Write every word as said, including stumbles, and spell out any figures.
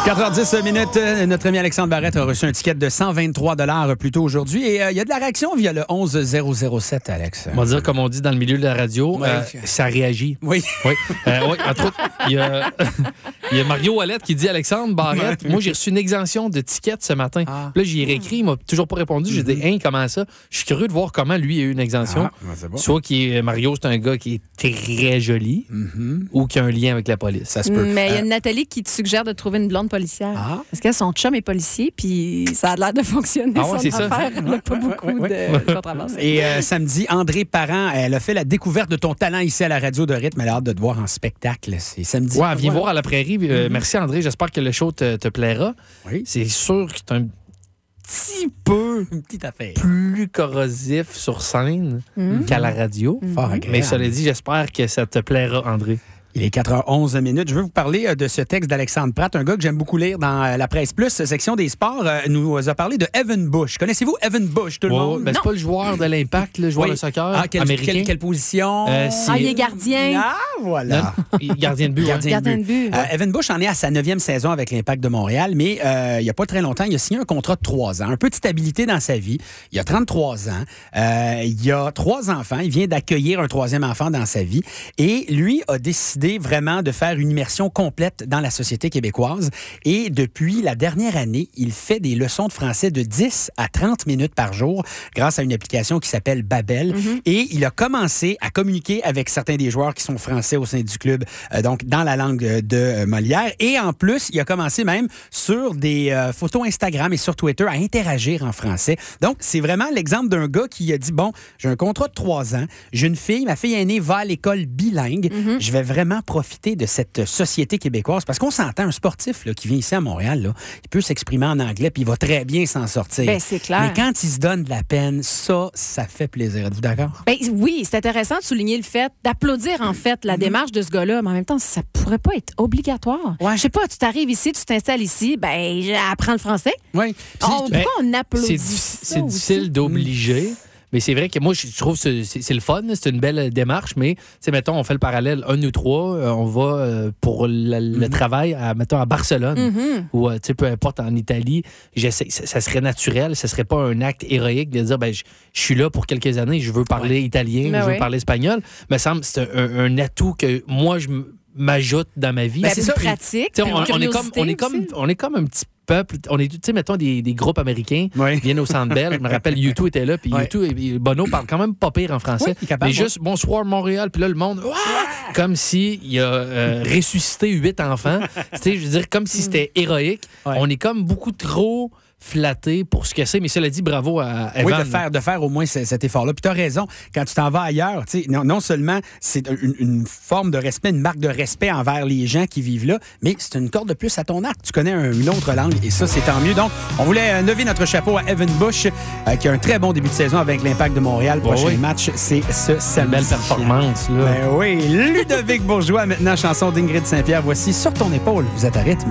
quatre heures dix minutes, notre ami Alexandre Barrette a reçu un ticket de cent vingt-trois dollars plus tôt aujourd'hui. Et il euh, y a de la réaction via le onze zéro zéro sept, Alex. On va dire, comme on dit dans le milieu de la radio, ouais. euh, ça réagit. Oui. Oui. Euh, oui. Entre autres, il y a, il y a Mario Ouellette qui dit, Alexandre Barrette, moi, j'ai reçu une exemption de ticket ce matin. Ah. Là, j'y ai réécrit, il m'a toujours pas répondu. Mm-hmm. J'ai dit, hein, comment ça? Je suis curieux de voir comment lui a eu une exemption. Ah, ben bon. Soit que Mario, c'est un gars qui est très joli, mm-hmm. ou qui a un lien avec la police. Ça se peut. Mais il y a euh... une Nathalie qui te suggère de trouver une blonde policière. Ah. Parce que son chum est policier, puis ça a l'air de fonctionner. Ah ouais, son c'est affaire. ça. Il n'y a pas beaucoup ouais, ouais, ouais. de contrebases. Et euh, samedi, André Parent, elle a fait la découverte de ton talent ici à la radio de rythme. Elle a hâte de te voir en spectacle. C'est samedi. Ouais, viens ouais. voir à la Prairie. Euh, mm-hmm. Merci, André. J'espère que le show te, te plaira. Oui. C'est sûr que c'est un petit peu une petite affaire. plus corrosif sur scène mm-hmm. qu'à la radio. Mm-hmm. Fort agréable. Mais cela dit, j'espère que ça te plaira, André. Il est quatre heures onze minutes. Je veux vous parler de ce texte d'Alexandre Pratt, un gars que j'aime beaucoup lire dans la Presse Plus, section des sports. Nous a parlé de Evan Bush. Connaissez-vous Evan Bush, tout le oh, monde? Ben c'est pas le joueur de l'Impact, le joueur oui. de soccer ah, quel, américain. Quelle, quelle position? Euh, ah, il est gardien. Ah, voilà. Non, gardien de but. Gardien, ouais. gardien de but. but. Euh, Evan Bush en est à sa neuvième saison avec l'Impact de Montréal, mais euh, il n'y a pas très longtemps, il a signé un contrat de trois ans. Un peu de stabilité dans sa vie. Il a trente-trois ans. Euh, il a trois enfants. Il vient d'accueillir un troisième enfant dans sa vie. Et lui a décidé vraiment de faire faire une immersion complète dans la société québécoise. Et depuis la dernière année, il fait des leçons de français de dix à trente minutes par jour grâce à une application qui s'appelle Babel. Mm-hmm. Et il a commencé à communiquer avec certains des joueurs qui sont français au sein du club, euh, donc dans la langue de euh, Molière. Et en plus, il a commencé même sur des euh, photos Instagram et sur Twitter à interagir en français. Donc, c'est vraiment l'exemple d'un gars qui a dit, bon, j'ai un contrat de trois ans, j'ai une fille, ma fille aînée va à l'école bilingue, mm-hmm. je vais vraiment profiter de cette société québécoise, parce qu'on s'entend, un sportif là, qui vient ici à Montréal, là, il peut s'exprimer en anglais, puis il va très bien s'en sortir. Ben, c'est clair. Mais quand il se donne de la peine, ça, ça fait plaisir. Êtes-vous d'accord? Ben, oui, c'est intéressant de souligner le fait, d'applaudir en fait la mm-hmm. démarche de ce gars-là, mais en même temps, ça pourrait pas être obligatoire. Ouais. Je sais pas, tu t'arrives ici, tu t'installes ici, ben, apprends le français. Oui. Oh, pourquoi ben, on applaudit c'est, ça c'est difficile d'obliger. Mm. Mais c'est vrai que moi, je trouve que c'est, c'est le fun, c'est une belle démarche, mais, tu sais, mettons, on fait le parallèle, un ou trois, euh, on va euh, pour la, le mm-hmm. travail, à, mettons, à Barcelone, mm-hmm. ou, euh, tu sais, peu importe, en Italie, j'essaie, ça, ça serait naturel, ce serait pas un acte héroïque de dire, ben, je, je suis là pour quelques années, je veux parler ouais. italien, mais je veux oui. parler espagnol. Me semble que c'est un, un atout que moi, je m'ajoute dans ma vie. Ben, c'est ça, pratique. On, on, est comme, on, est comme, on est comme un petit peuple, on est, tu sais, mettons, des, des groupes américains oui. viennent au Centre Bell. Je me rappelle, U deux était là, puis oui. U deux, Bono parle quand même pas pire en français. Oui, capable, mais juste, ouais. bonsoir Montréal, puis là, le monde, ouais! Comme s'il a euh, ressuscité huit enfants. Tu sais, je veux dire, comme si c'était héroïque. Ouais. On est comme beaucoup trop flatté pour ce que c'est, mais cela dit, bravo à Evan. Oui, de faire, de faire au moins c- cet effort-là. Puis tu as raison, quand tu t'en vas ailleurs, non, non seulement c'est une, une forme de respect, une marque de respect envers les gens qui vivent là, mais c'est une corde de plus à ton arc. Tu connais un, une autre langue et ça, c'est tant mieux. Donc, on voulait lever notre chapeau à Evan Bush, euh, qui a un très bon début de saison avec l'Impact de Montréal. Le prochain oh oui. match, c'est ce samedi. Belle performance, là. Ben oui, Ludovic Bourgeois, maintenant chanson d'Ingrid Saint-Pierre. Voici Sur ton épaule. Vous êtes à rythme.